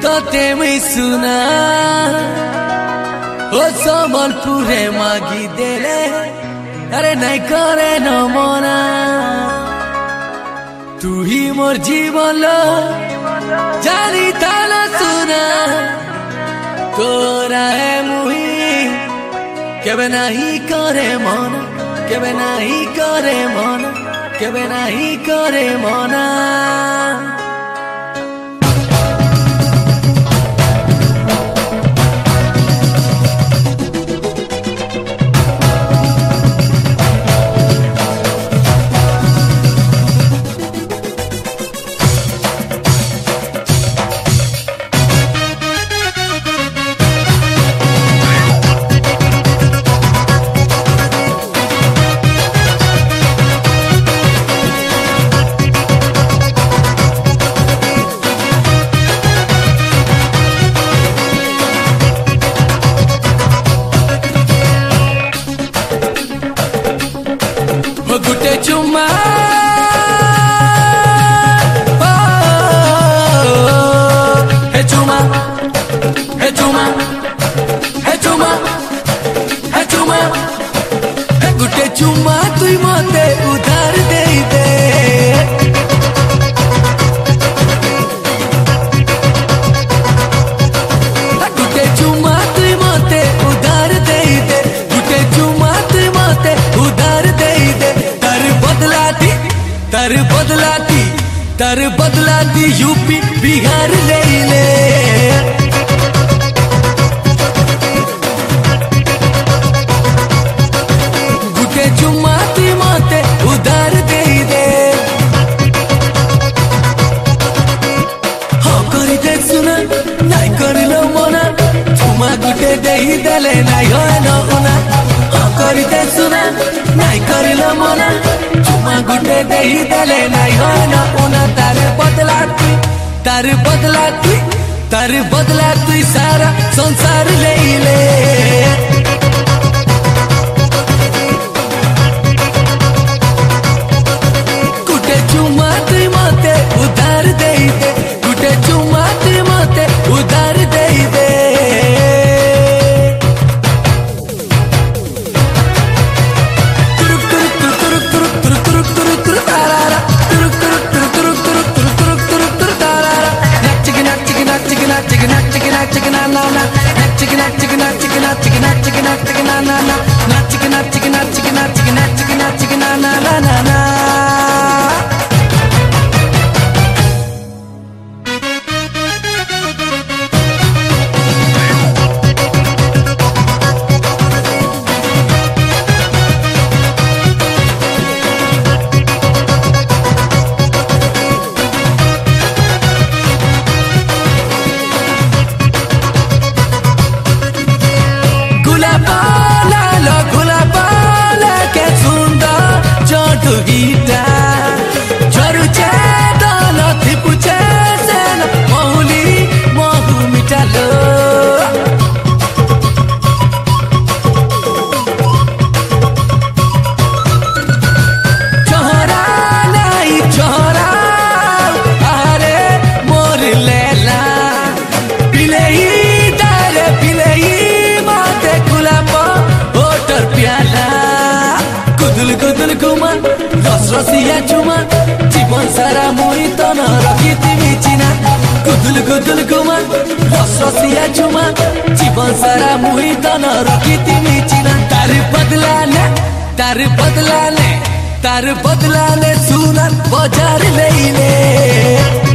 तोते में सुना ओ सम्बलपुरे मागी देले अरे नहीं करे न मना तू ही मोर जीवन जानी ताला सुना तोरा है मुही केबे नहीं करे मना केबे नहीं करे मना केबे नहीं करे मना गुटे चुम्मा हे चुम्मा हे चुम्मा हे चुम्मा हे चुम्मा हे गुटे चुम्मा तुई मते उधार दे दे गुटे चुम्मा तुई मते उधार दे दे गुटे चुम्मा तुई मते उधार दे दे तर बदलाती यूपी बिहार ले ले गुटे चुम्मा तुई मते उधार दे दे हाँ करी दे सुना नहीं करिलो मना चुम्मा गुटे दे देले नहीं होए न उना हाँ करी दे सुना नहीं करिलो मना चुम्मा गुटे दे देले नहीं होए न उना तार बदला तुई सारा संसार ले ले गुटे चुम्मा तुई मते उधार दे दे गुटे चुम्मा तुई मते उधार दे दे रसिया चुमा जीवन सारा मुई तो न रखी चिना गुदुल गुदुल गुमा रसिया चुमा जीवन सारा मुई तो न रखी चिना तार बदला ले सुनर बाजार ले ले